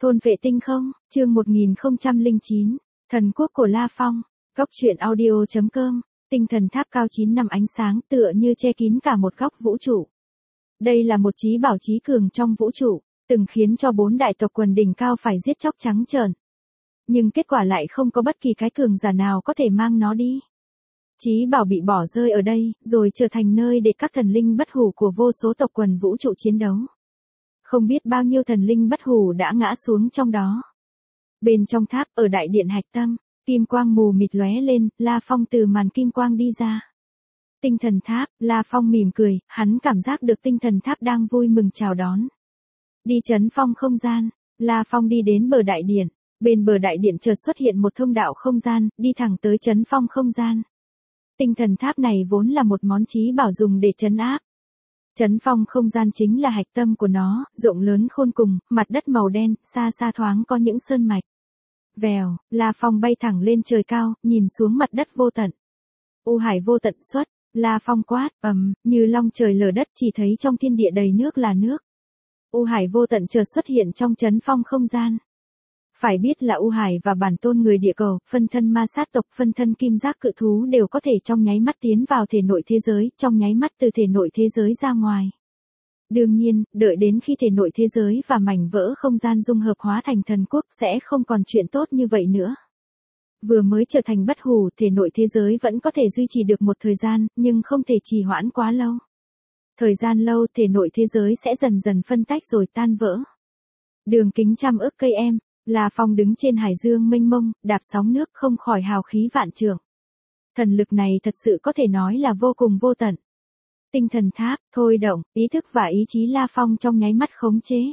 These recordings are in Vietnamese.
Thôn vệ tinh không, chương 1009, Thần quốc của La Phong, góc truyện audio.com, tinh thần tháp cao 9 năm ánh sáng tựa như che kín cả một góc vũ trụ. Đây là một chí bảo chí cường trong vũ trụ, từng khiến cho 4 đại tộc quần đỉnh cao phải giết chóc trắng trợn. Nhưng kết quả lại không có bất kỳ cái cường giả nào có thể mang nó đi. Chí bảo bị bỏ rơi ở đây, rồi trở thành nơi để các thần linh bất hủ của vô số tộc quần vũ trụ chiến đấu. Không biết bao nhiêu thần linh bất hủ đã ngã xuống trong đó. Bên trong tháp, ở đại điện hạch tâm, kim quang mù mịt lóe lên, La Phong từ màn kim quang đi ra. Tinh thần tháp, La Phong mỉm cười, hắn cảm giác được tinh thần tháp đang vui mừng chào đón. Đi trấn phong không gian, La Phong đi đến bờ đại điện, bên bờ đại điện chợt xuất hiện một thông đạo không gian, đi thẳng tới trấn phong không gian. Tinh thần tháp này vốn là một món chí bảo dùng để trấn áp. Trấn phong không gian chính là hạch tâm của nó, rộng lớn khôn cùng, mặt đất màu đen, xa xa thoáng có những sơn mạch. Vèo, La Phong bay thẳng lên trời cao, nhìn xuống mặt đất vô tận. U hải vô tận xuất, La Phong quát, như long trời lở đất, chỉ thấy trong thiên địa đầy nước là nước. U hải vô tận chợt xuất hiện trong trấn phong không gian. Phải biết là U hải và bản tôn người địa cầu, phân thân ma sát tộc, phân thân kim giác cự thú đều có thể trong nháy mắt tiến vào thể nội thế giới, trong nháy mắt từ thể nội thế giới ra ngoài. Đương nhiên, đợi đến khi thể nội thế giới và mảnh vỡ không gian dung hợp hóa thành thần quốc sẽ không còn chuyện tốt như vậy nữa. Vừa mới trở thành bất hủ, thể nội thế giới vẫn có thể duy trì được một thời gian, nhưng không thể trì hoãn quá lâu. Thời gian lâu, thể nội thế giới sẽ dần dần phân tách rồi tan vỡ. Đường kính trăm ức cây em, La Phong đứng trên hải dương mênh mông, đạp sóng nước không khỏi hào khí vạn trượng. Thần lực này thật sự có thể nói là vô cùng vô tận. Tinh thần tháp, thôi động, ý thức và ý chí La Phong trong nháy mắt khống chế.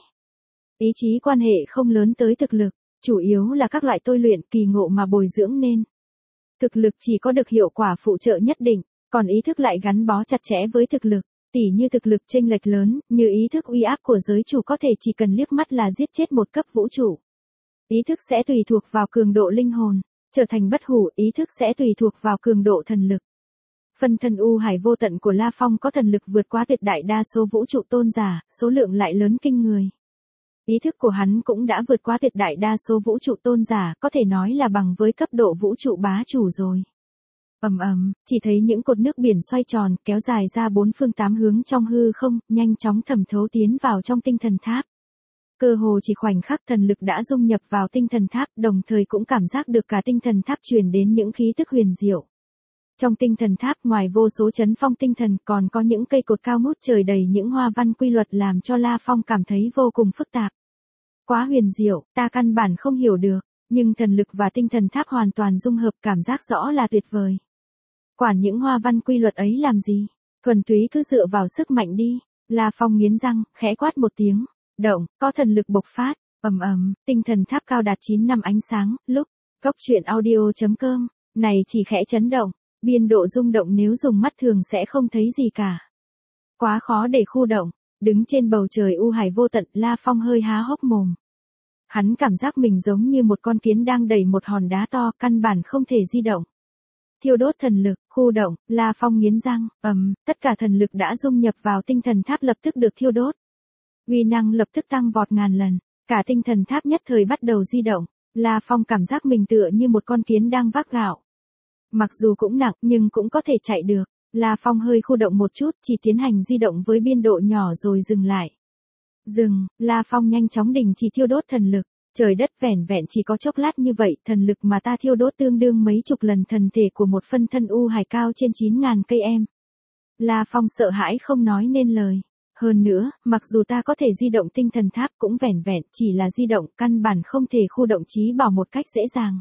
Ý chí quan hệ không lớn tới thực lực, chủ yếu là các loại tôi luyện kỳ ngộ mà bồi dưỡng nên. Thực lực chỉ có được hiệu quả phụ trợ nhất định, còn ý thức lại gắn bó chặt chẽ với thực lực. Tỉ như thực lực chênh lệch lớn, như ý thức uy áp của giới chủ có thể chỉ cần liếc mắt là giết chết một cấp vũ trụ. Ý thức sẽ tùy thuộc vào cường độ linh hồn, trở thành bất hủ, ý thức sẽ tùy thuộc vào cường độ thần lực. Phân thân U hải vô tận của La Phong có thần lực vượt quá tuyệt đại đa số vũ trụ tôn giả, số lượng lại lớn kinh người. Ý thức của hắn cũng đã vượt quá tuyệt đại đa số vũ trụ tôn giả, có thể nói là bằng với cấp độ vũ trụ bá chủ rồi. Chỉ thấy những cột nước biển xoay tròn, kéo dài ra 4 phương 8 hướng trong hư không, nhanh chóng thẩm thấu tiến vào trong tinh thần tháp. Cơ hồ chỉ khoảnh khắc thần lực đã dung nhập vào tinh thần tháp, đồng thời cũng cảm giác được cả tinh thần tháp truyền đến những khí tức huyền diệu. Trong tinh thần tháp ngoài vô số trấn phong tinh thần còn có những cây cột cao ngút trời đầy những hoa văn quy luật làm cho La Phong cảm thấy vô cùng phức tạp. Quá huyền diệu, ta căn bản không hiểu được, nhưng thần lực và tinh thần tháp hoàn toàn dung hợp, cảm giác rõ là tuyệt vời. Quản những hoa văn quy luật ấy làm gì, thuần túy cứ dựa vào sức mạnh đi. La Phong nghiến răng, khẽ quát một tiếng, động, có thần lực bộc phát, tinh thần tháp cao đạt 9 năm ánh sáng, lúc, góc truyện audio.com, này chỉ khẽ chấn động, biên độ rung động nếu dùng mắt thường sẽ không thấy gì cả. Quá khó để khu động, đứng trên bầu trời u hải vô tận, La Phong hơi há hốc mồm. Hắn cảm giác mình giống như một con kiến đang đẩy một hòn đá to, căn bản không thể di động. Thiêu đốt thần lực, khu động, La Phong nghiến răng, tất cả thần lực đã dung nhập vào tinh thần tháp lập tức được thiêu đốt. Uy năng lập tức tăng vọt ngàn lần, cả tinh thần tháp nhất thời bắt đầu di động, La Phong cảm giác mình tựa như một con kiến đang vác gạo. Mặc dù cũng nặng nhưng cũng có thể chạy được, La Phong hơi khu động một chút, chỉ tiến hành di động với biên độ nhỏ rồi dừng lại. Dừng, La Phong nhanh chóng đình chỉ thiêu đốt thần lực, trời đất vẻn vẹn chỉ có chốc lát như vậy, thần lực mà ta thiêu đốt tương đương mấy chục lần thần thể của một phân thân U hải cao trên 9.000 cây em. La Phong sợ hãi không nói nên lời. Hơn nữa, mặc dù ta có thể di động tinh thần tháp cũng vẻn vẹn chỉ là di động, căn bản không thể khu động chí bảo một cách dễ dàng.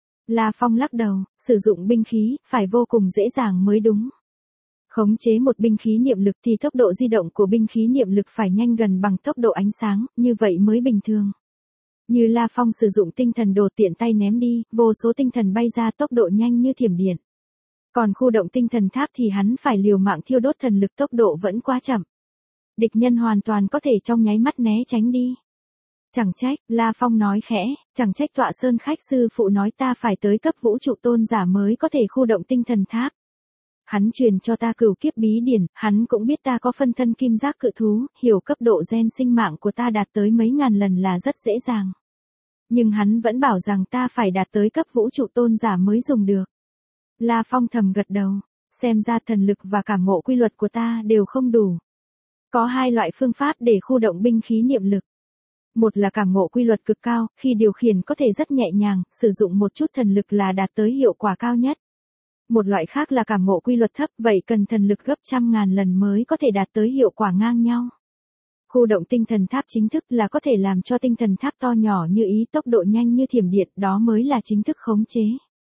La Phong lắc đầu, sử dụng binh khí, phải vô cùng dễ dàng mới đúng. Khống chế một binh khí niệm lực thì tốc độ di động của binh khí niệm lực phải nhanh gần bằng tốc độ ánh sáng, như vậy mới bình thường. Như La Phong sử dụng tinh thần đồ tiện tay ném đi, vô số tinh thần bay ra tốc độ nhanh như thiểm điện. Còn khu động tinh thần tháp thì hắn phải liều mạng thiêu đốt thần lực, tốc độ vẫn quá chậm. Địch nhân hoàn toàn có thể trong nháy mắt né tránh đi. Chẳng trách, La Phong nói khẽ, chẳng trách Tọa Sơn khách sư phụ nói ta phải tới cấp vũ trụ tôn giả mới có thể khu động tinh thần tháp. Hắn truyền cho ta cửu kiếp bí điển, hắn cũng biết ta có phân thân kim giác cự thú, hiểu cấp độ gen sinh mạng của ta đạt tới mấy ngàn lần là rất dễ dàng. Nhưng hắn vẫn bảo rằng ta phải đạt tới cấp vũ trụ tôn giả mới dùng được. La Phong thầm gật đầu, xem ra thần lực và cảm ngộ quy luật của ta đều không đủ. Có hai loại phương pháp để khu động binh khí niệm lực. Một là cảm ngộ quy luật cực cao, khi điều khiển có thể rất nhẹ nhàng, sử dụng một chút thần lực là đạt tới hiệu quả cao nhất. Một loại khác là cảm ngộ quy luật thấp, vậy cần thần lực gấp trăm ngàn lần mới có thể đạt tới hiệu quả ngang nhau. Khu động tinh thần tháp chính thức là có thể làm cho tinh thần tháp to nhỏ như ý, tốc độ nhanh như thiểm điện, đó mới là chính thức khống chế.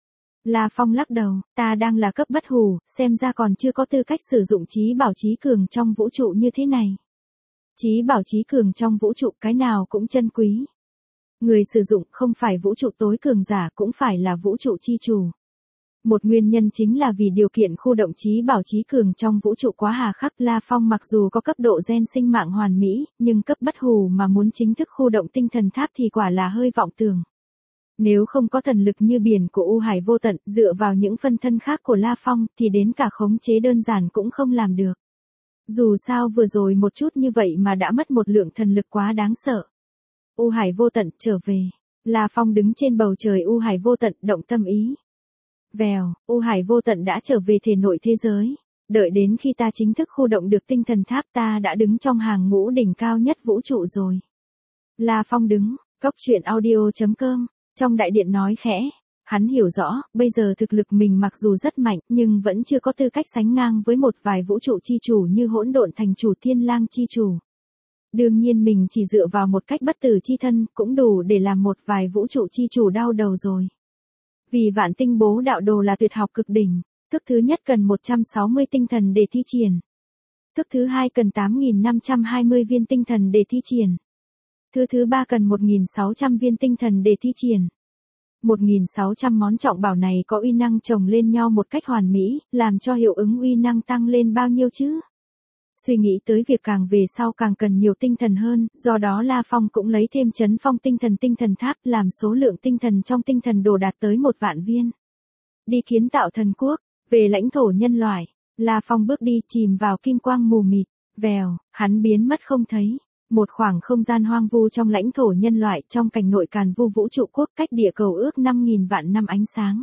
La Phong lắc đầu, ta đang là cấp bất hủ, xem ra còn chưa có tư cách sử dụng trí bảo trí cường trong vũ trụ như thế này. Trí bảo trí cường trong vũ trụ cái nào cũng chân quý. Người sử dụng không phải vũ trụ tối cường giả cũng phải là vũ trụ chi chủ. Một nguyên nhân chính là vì điều kiện khu động trí bảo trí cường trong vũ trụ quá hà khắc. La Phong mặc dù có cấp độ gen sinh mạng hoàn mỹ, nhưng cấp bất hủ mà muốn chính thức khu động tinh thần tháp thì quả là hơi vọng tưởng. Nếu không có thần lực như biển của U Hải vô tận, dựa vào những phân thân khác của La Phong thì đến cả khống chế đơn giản cũng không làm được. Dù sao vừa rồi một chút như vậy mà đã mất một lượng thần lực quá đáng sợ. U Hải vô tận trở về. La Phong đứng trên bầu trời U Hải vô tận, động tâm ý. Vèo, U Hải vô tận đã trở về thể nội thế giới. Đợi đến khi ta chính thức khu động được tinh thần tháp, ta đã đứng trong hàng ngũ đỉnh cao nhất vũ trụ rồi. La Phong đứng, Cốc Truyện Audio.com, trong đại điện nói khẽ. Hắn hiểu rõ, bây giờ thực lực mình mặc dù rất mạnh, nhưng vẫn chưa có tư cách sánh ngang với một vài vũ trụ chi chủ như Hỗn Độn Thành Chủ, Thiên Lang chi chủ. Đương nhiên mình chỉ dựa vào một cách bất tử chi thân, cũng đủ để làm một vài vũ trụ chi chủ đau đầu rồi. Vì Vạn Tinh Bố Đạo Đồ là tuyệt học cực đỉnh, thức thứ nhất cần 160 tinh thần để thi triển. Thức thứ hai cần 8.520 viên tinh thần để thi triển. Thức thứ ba cần 1.600 viên tinh thần để thi triển. 1.600 món trọng bảo này có uy năng chồng lên nhau một cách hoàn mỹ, làm cho hiệu ứng uy năng tăng lên bao nhiêu chứ? Suy nghĩ tới việc càng về sau càng cần nhiều tinh thần hơn, do đó La Phong cũng lấy thêm Chấn Phong tinh thần tháp, làm số lượng tinh thần trong tinh thần đồ đạt tới 1 vạn viên. Đi kiến tạo thần quốc, về lãnh thổ nhân loại, La Phong bước đi chìm vào kim quang mù mịt, vèo, hắn biến mất không thấy. Một khoảng không gian hoang vu trong lãnh thổ nhân loại, trong cảnh nội Càn Vu vũ trụ quốc, cách địa cầu ước 5.000 vạn năm ánh sáng.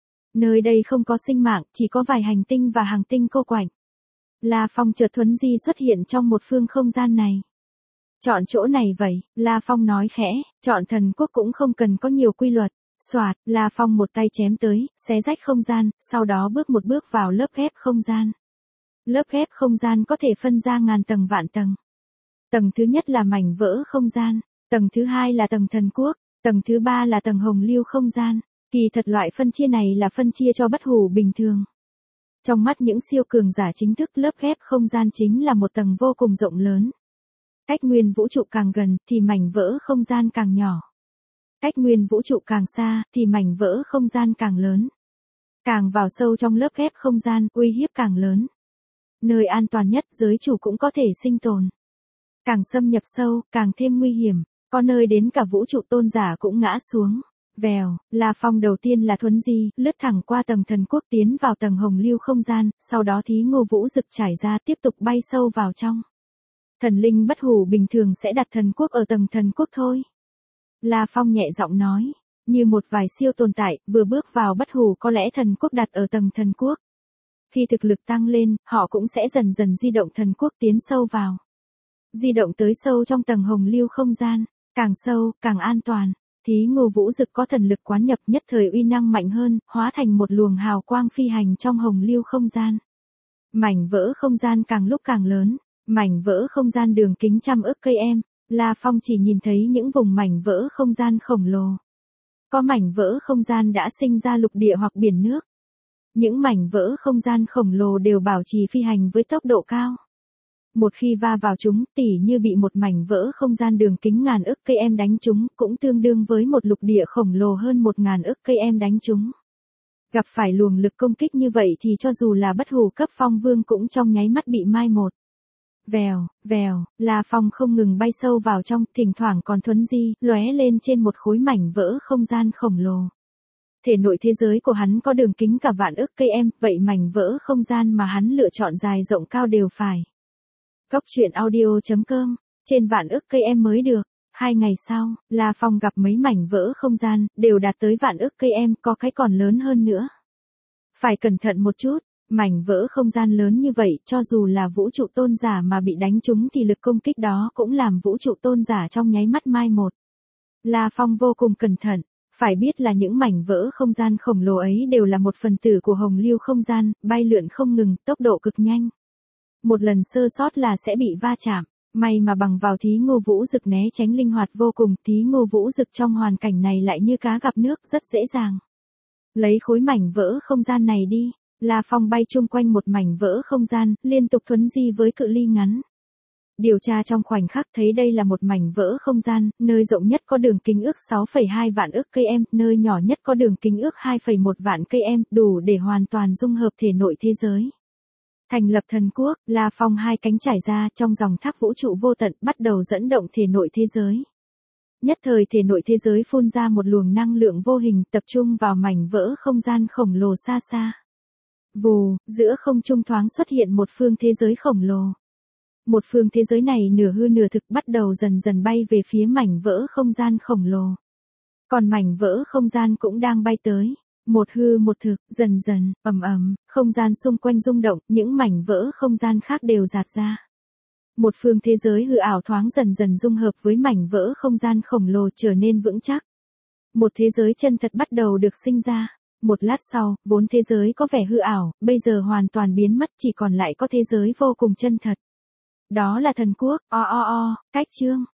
Nơi đây không có sinh mạng, chỉ có vài hành tinh và hàng tinh cô quạnh. La Phong chợt thuấn di xuất hiện trong một phương không gian này. Chọn chỗ này vậy, La Phong nói khẽ, chọn thần quốc cũng không cần có nhiều quy luật. Soạt, La Phong một tay chém tới, xé rách không gian, sau đó bước một bước vào lớp ghép không gian. Lớp ghép không gian có thể phân ra ngàn tầng vạn tầng. Tầng thứ nhất là mảnh vỡ không gian, tầng thứ hai là tầng thần quốc, tầng thứ ba là tầng hồng lưu không gian. Kỳ thật loại phân chia này là phân chia cho bất hủ bình thường. Trong mắt những siêu cường giả chính thức, lớp ghép không gian chính là một tầng vô cùng rộng lớn. Cách nguyên vũ trụ càng gần thì mảnh vỡ không gian càng nhỏ. Cách nguyên vũ trụ càng xa thì mảnh vỡ không gian càng lớn. Càng vào sâu trong lớp ghép không gian, uy hiếp càng lớn. Nơi an toàn nhất giới chủ cũng có thể sinh tồn. Càng xâm nhập sâu, càng thêm nguy hiểm, có nơi đến cả vũ trụ tôn giả cũng ngã xuống. Vèo, La Phong đầu tiên là thuấn di, lướt thẳng qua tầng thần quốc tiến vào tầng hồng lưu không gian, sau đó Thí Ngô Vũ Dực trải ra tiếp tục bay sâu vào trong. Thần linh bất hủ bình thường sẽ đặt thần quốc ở tầng thần quốc thôi. La Phong nhẹ giọng nói, như một vài siêu tồn tại, vừa bước vào bất hủ có lẽ thần quốc đặt ở tầng thần quốc. Khi thực lực tăng lên, họ cũng sẽ dần dần di động thần quốc tiến sâu vào. Di động tới sâu trong tầng hồng lưu không gian, càng sâu, càng an toàn. Thí Ngô Vũ Dực có thần lực quán nhập, nhất thời uy năng mạnh hơn, hóa thành một luồng hào quang phi hành trong hồng lưu không gian. Mảnh vỡ không gian càng lúc càng lớn, mảnh vỡ không gian đường kính trăm ức cây em, La Phong chỉ nhìn thấy những vùng mảnh vỡ không gian khổng lồ. Có mảnh vỡ không gian đã sinh ra lục địa hoặc biển nước. Những mảnh vỡ không gian khổng lồ đều bảo trì phi hành với tốc độ cao. Một khi va vào chúng, tỉ như bị một mảnh vỡ không gian đường kính ngàn ức cây em đánh chúng, cũng tương đương với một lục địa khổng lồ hơn 1.000 ức cây em đánh chúng. Gặp phải luồng lực công kích như vậy thì cho dù là bất hủ cấp phong vương cũng trong nháy mắt bị mai một. Vèo, vèo, La Phong không ngừng bay sâu vào trong, thỉnh thoảng còn thuấn di, lóe lên trên một khối mảnh vỡ không gian khổng lồ. Thể nội thế giới của hắn có đường kính cả vạn ức cây em, vậy mảnh vỡ không gian mà hắn lựa chọn dài rộng cao đều phải. Cốc Truyện Audio.com, trên vạn ức cây em mới được. 2 ngày sau, La Phong gặp mấy mảnh vỡ không gian, đều đạt tới vạn ức cây em, có cái còn lớn hơn nữa. Phải cẩn thận một chút, mảnh vỡ không gian lớn như vậy, cho dù là vũ trụ tôn giả mà bị đánh trúng thì lực công kích đó cũng làm vũ trụ tôn giả trong nháy mắt mai một. La Phong vô cùng cẩn thận, phải biết là những mảnh vỡ không gian khổng lồ ấy đều là một phần tử của hồng lưu không gian, bay lượn không ngừng, tốc độ cực nhanh. Một lần sơ sót là sẽ bị va chạm. May mà bằng vào Thí Ngô Vũ Dực né tránh linh hoạt vô cùng, Thí Ngô Vũ Dực trong hoàn cảnh này lại như cá gặp nước, rất dễ dàng. Lấy khối mảnh vỡ không gian này đi, La Phong bay chung quanh một mảnh vỡ không gian, liên tục thuấn di với cự ly ngắn. Điều tra trong khoảnh khắc thấy đây là một mảnh vỡ không gian, nơi rộng nhất có đường kính ước 6,2 vạn ức cây em, nơi nhỏ nhất có đường kính ước 2,1 vạn cây em, đủ để hoàn toàn dung hợp thể nội thế giới. Thành lập thần quốc, La Phong hai cánh trải ra trong dòng thác vũ trụ vô tận, bắt đầu dẫn động thể nội thế giới. Nhất thời thể nội thế giới phun ra một luồng năng lượng vô hình tập trung vào mảnh vỡ không gian khổng lồ xa xa. Vù, giữa không trung thoáng xuất hiện một phương thế giới khổng lồ. Một phương thế giới này nửa hư nửa thực bắt đầu dần dần bay về phía mảnh vỡ không gian khổng lồ. Còn mảnh vỡ không gian cũng đang bay tới. Một hư một thực, dần dần, ầm ầm, không gian xung quanh rung động, những mảnh vỡ không gian khác đều rạt ra. Một phương thế giới hư ảo thoáng dần dần dung hợp với mảnh vỡ không gian khổng lồ trở nên vững chắc. Một thế giới chân thật bắt đầu được sinh ra. Một lát sau, vốn thế giới có vẻ hư ảo, bây giờ hoàn toàn biến mất, chỉ còn lại có thế giới vô cùng chân thật. Đó là thần quốc, cách chương.